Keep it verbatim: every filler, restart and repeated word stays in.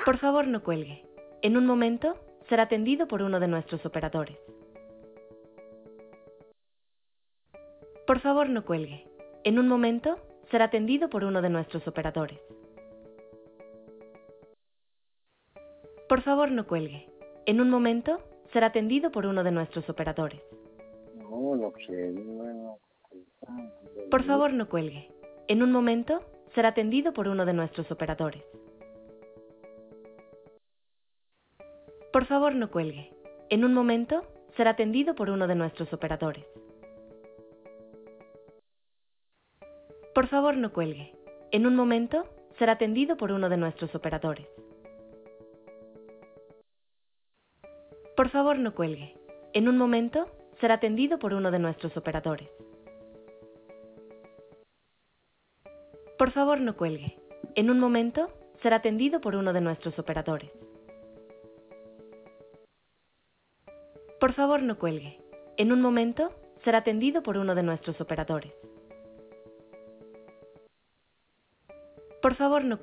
Por favor, no cuelgue. En un momento, será atendido por uno de nuestros operadores. Por favor, no cuelgue. En un momento, será atendido por uno de nuestros operadores. Por favor, no cuelgue. En un momento, será atendido por uno de nuestros operadores. No, lo que... Bueno, Por favor, no cuelgue. En un momento, será atendido por uno de nuestros operadores. Por favor, no cuelgue. En un momento, será atendido por uno de nuestros operadores. Por favor, no cuelgue. En un momento, será atendido por uno de nuestros operadores. Por favor, no cuelgue. En un momento, será atendido por uno de nuestros operadores. Por favor, no cuelgue. En un momento, será atendido por uno de nuestros operadores. Por favor, no cuelgue. En un momento, será atendido por uno de nuestros operadores. Por favor, no cuelgue.